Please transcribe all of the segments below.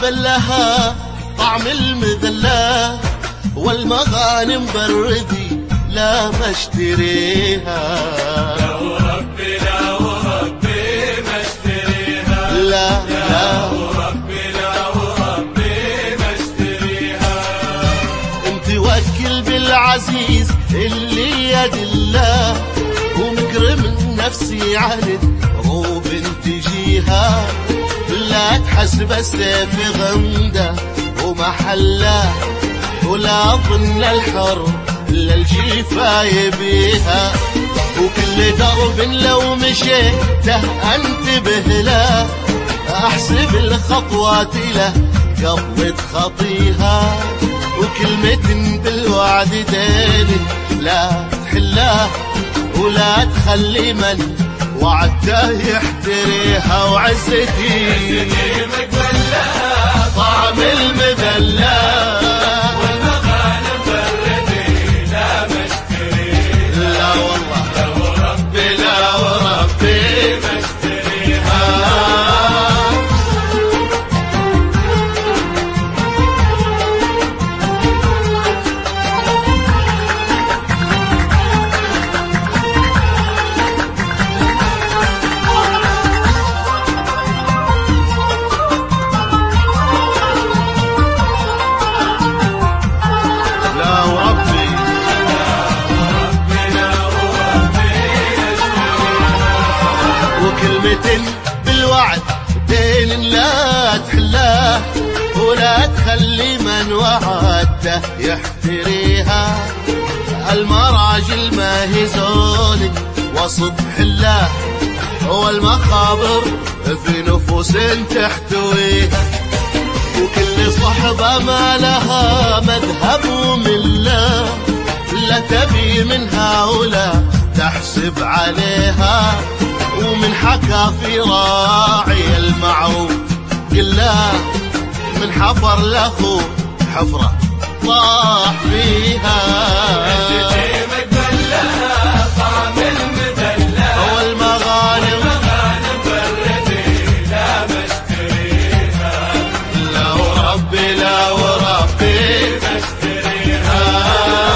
قبل لها طعم المذلة، والمغانم بردي لا ما اشتريها. لا وربي لا وربي ما اشتريها، لا لا وربي لا وربي ما اشتريها. انت وكل بالعزيز اللي يد الله، ومكرم نفسي عن روب تجيها. لا تحسب السيف غمده ومحله، ولا ظن الحر للجيفة يبيها. وكل درب لو مشيته انتبه له، احسب الخطوات له قبل تخطيها. وكلمة بالوعد دين لا تحلاه، ولا تخلي من وعدته يحتريها. وعزتي مقبل لها طعم المذلة، والمغانم بردي لا ما اشتريها. لا والله لا وربي لا وربي ما اشتريها. بالوعد دين لا تحلاه، ولا تخلي من وعدته يحتريها. المراجل ما هي زول وسط حلاه، والمخابر في نفوس تحتويها. وكل صحبة ما لها مذهب ومله، لا تبي منها ولا تحسب عليها. ومن حكى في راعي المعروف قله، من حفر له حفرة طاح فيها. عزتي مقبل لها طعم المذلة، والمغانم بردي لا ما اشتريها. لا وربي لا وربي ما اشتريها.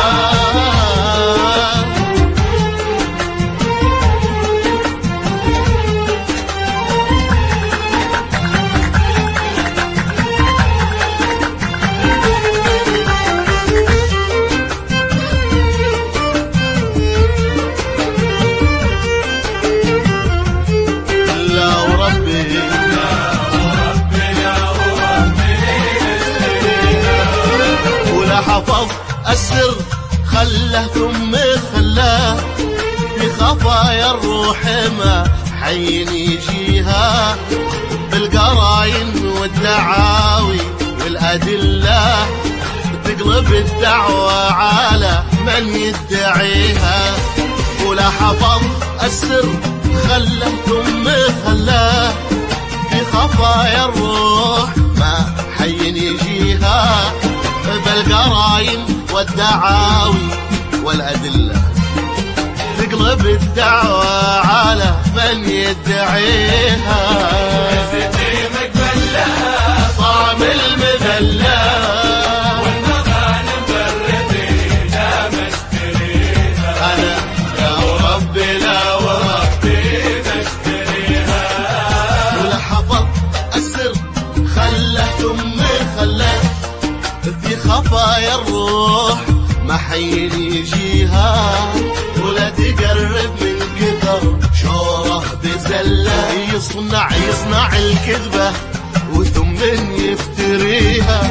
حفظ السر خله ثم خلاه، في خفايا الروح ما حين يجيها. بالقراين والدعاوي والأدلة تقلب الدعوة على من يدعيها. ولا حفظ السر خله ثم خلاه، في خفايا الروح ما حين يجيها. بالقراين والدعاوي والأدلة تقلب الدعوة على من يدعيها. عزتي مقبل لها طعم المذلة، والمغانم بردي لا ما اشتريها. أنا يا وربي لا وربي ما اشتريها. ولا حفظ السر خله ثم خلاه، في خفايا الروح ما حين يجيها. ولا تقرب من كثر شوره بزله، يصنع الكذبه وثم يفتريها.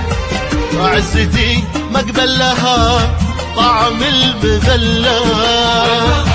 وعزتي مقبل لها طعم المذله.